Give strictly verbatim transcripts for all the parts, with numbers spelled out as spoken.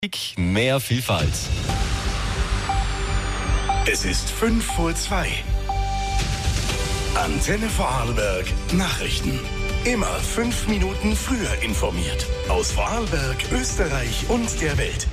Mehr Vielfalt. Es ist fünf vor zwei. Antenne Vorarlberg Nachrichten. Immer fünf Minuten früher informiert. Aus Vorarlberg, Österreich und der Welt.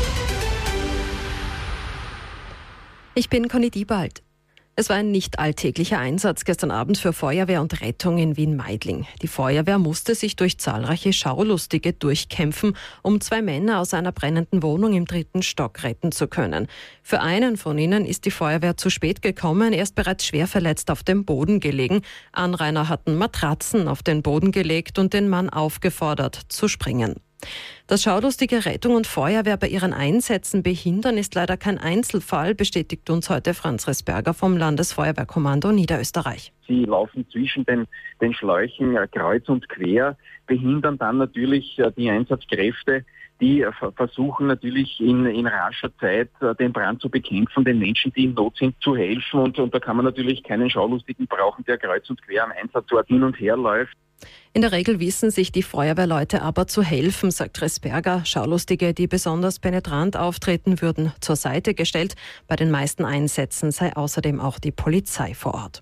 Ich bin Conny Diebald. Es war ein nicht alltäglicher Einsatz gestern Abend für Feuerwehr und Rettung in Wien-Meidling. Die Feuerwehr musste sich durch zahlreiche Schaulustige durchkämpfen, um zwei Männer aus einer brennenden Wohnung im dritten Stock retten zu können. Für einen von ihnen ist die Feuerwehr zu spät gekommen, er ist bereits schwer verletzt auf dem Boden gelegen. Anrainer hatten Matratzen auf den Boden gelegt und den Mann aufgefordert, zu springen. Dass schaulustige Rettung und Feuerwehr bei ihren Einsätzen behindern, ist leider kein Einzelfall, bestätigt uns heute Franz Resberger vom Landesfeuerwehrkommando Niederösterreich. Sie laufen zwischen den, den Schläuchen äh, kreuz und quer, behindern dann natürlich äh, die Einsatzkräfte, die äh, versuchen natürlich in, in rascher Zeit äh, den Brand zu bekämpfen, den Menschen, die in Not sind, zu helfen. Und, und da kann man natürlich keinen Schaulustigen brauchen, der kreuz und quer am Einsatzort hin und her läuft. In der Regel wissen sich die Feuerwehrleute aber zu helfen, sagt Resberger. Schaulustige, die besonders penetrant auftreten, würden zur Seite gestellt. Bei den meisten Einsätzen sei außerdem auch die Polizei vor Ort.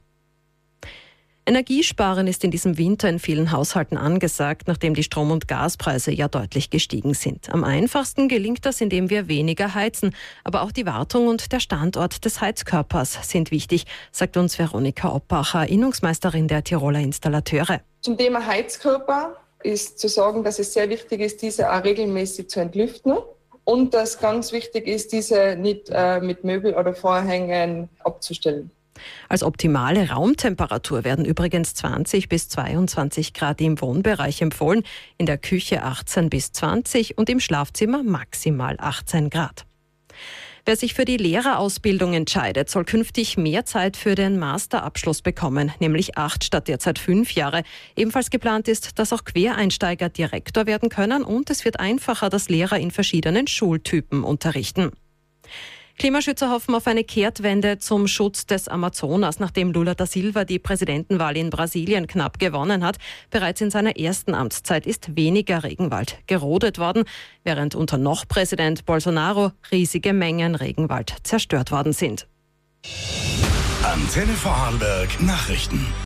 Energiesparen ist in diesem Winter in vielen Haushalten angesagt, nachdem die Strom- und Gaspreise ja deutlich gestiegen sind. Am einfachsten gelingt das, indem wir weniger heizen. Aber auch die Wartung und der Standort des Heizkörpers sind wichtig, sagt uns Veronika Oppacher, Innungsmeisterin der Tiroler Installateure. Zum Thema Heizkörper ist zu sagen, dass es sehr wichtig ist, diese auch regelmäßig zu entlüften. Und dass ganz wichtig ist, diese nicht äh, mit Möbel oder Vorhängen abzustellen. Als optimale Raumtemperatur werden übrigens zwanzig bis zweiundzwanzig Grad im Wohnbereich empfohlen, in der Küche achtzehn bis zwanzig und im Schlafzimmer maximal achtzehn Grad. Wer sich für die Lehrerausbildung entscheidet, soll künftig mehr Zeit für den Masterabschluss bekommen, nämlich acht statt derzeit fünf Jahre. Ebenfalls geplant ist, dass auch Quereinsteiger Direktor werden können und es wird einfacher, dass Lehrer in verschiedenen Schultypen unterrichten. Klimaschützer hoffen auf eine Kehrtwende zum Schutz des Amazonas, nachdem Lula da Silva die Präsidentenwahl in Brasilien knapp gewonnen hat. Bereits in seiner ersten Amtszeit ist weniger Regenwald gerodet worden, während unter noch Präsident Bolsonaro riesige Mengen Regenwald zerstört worden sind. Antenne Vorarlberg Nachrichten.